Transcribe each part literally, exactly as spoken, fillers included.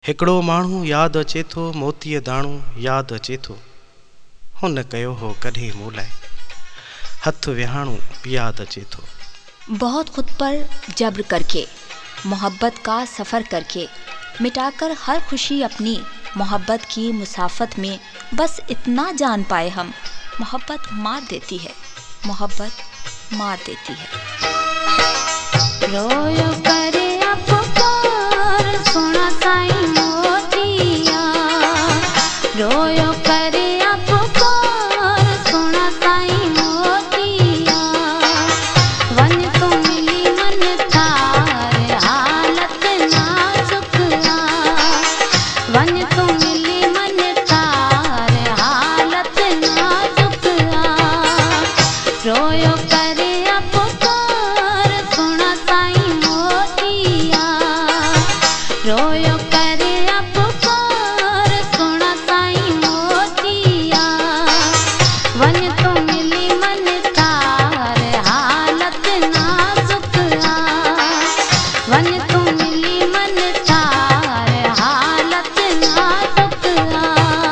हिकड़ो माण्हू याद अचे थो मोतीअ दाणो याद अचे थो हुन कयो हो कॾहिं मूं लाइ हथ विहाणो याद अचे थो। बहुत खुद पर जब्र करके मोहब्बत का सफ़र करके मिटाकर हर खुशी अपनी मोहब्बत की मुसाफत में बस इतना जान पाए हम, मोहब्बत मार देती है, मोहब्बत मार देती है। रोयो करे अपुकार सोना साईं मोतिया, रोयो करे अपुकार सोना साईं मोतिया, वन तो मिली मन थार हालत नाजुक आ, वन तो मिली मन थार हालत नाजुक आ, रोयो करे अपुकार सोना साईं मोतिया, रोयो करे अपुकार सोना साईं मोतिया, वन तो मिली मन तार हालत नाजुक आ, वन तो मिली मन तार हालत नाजुक आ।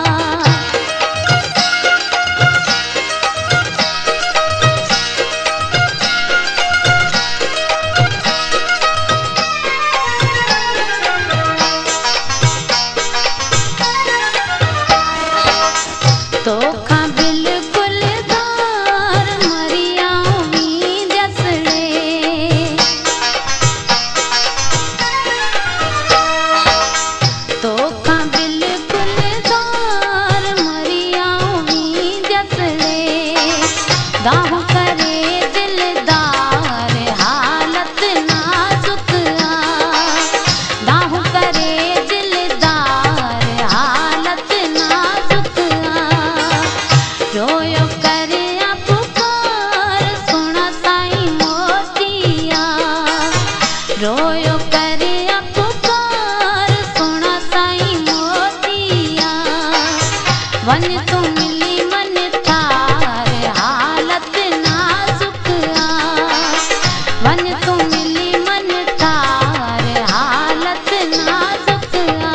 तोखा बिल्कुल दार मरिया उम्मीद असड़े, तोखा बिल्कुल दार मरिया उम्मीद असड़े, दाहू करे दिलदार हालत नाजुक आ, दाहू करे दिलदार हालत नाजुक आ, रोयो करे अपुकार सोना साईं मोतिया, रोयो करे अपुकार सोना साईं मोतिया, वन तो मिली मन थार हालत नाजुक आ, वन तो मिली मन थार हालत नाजुक आ।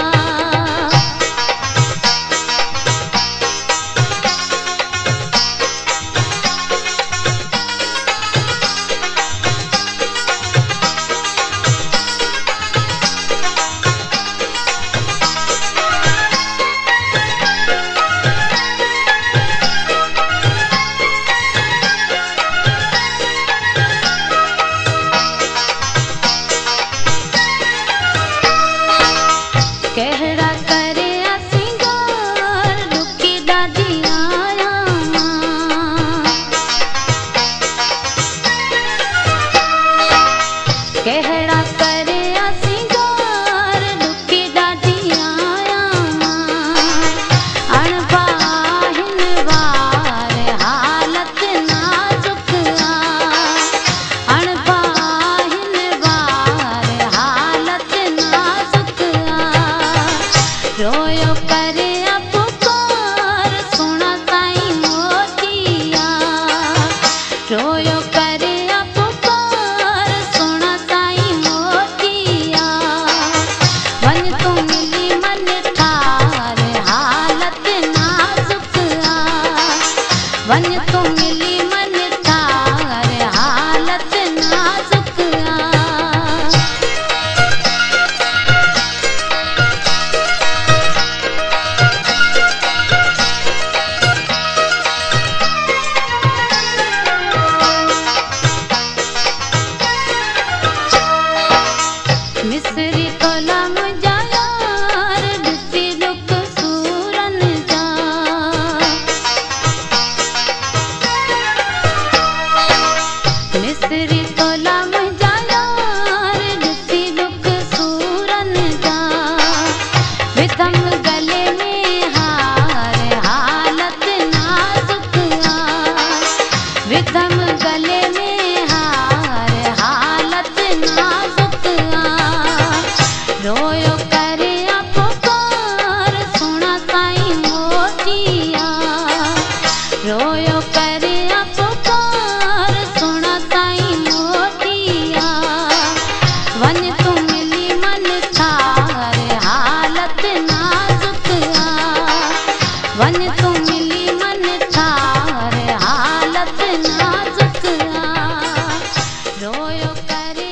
कहड़ा करे सिंगार लुकी दादी आया, कहड़ा करे सिंगार लुकी दादी आया, अणबाहिन वार हालत नाजुक आ, अणबाहिन वार हालत नाजुक आ, रोयो करे अपुकार सोना साईं मोतिया, रोयो करे अपुकार सोना साईं मोतिया, वन तो मिली मन थार हालत नाजुक आ, वन तो मिली मन थार हालत नाजुक आ। मिस्री कोलम जा यार ॾिसी लुक सूरन जा, मिस्री कोलम जा यार ॾिसी लुक सूरन जा, विधम गले में हार हालत नाजुक आ, विधम गले में हार हालत नाजुक आ, रोयो करे अपुकार सोना साईं मोतिया, रोयो करे अपुकार सोना साईं मोतिया, वन तो मिली मन थार हालत वन तू मिली मन ठार हालत नाजुक आ रोयो करे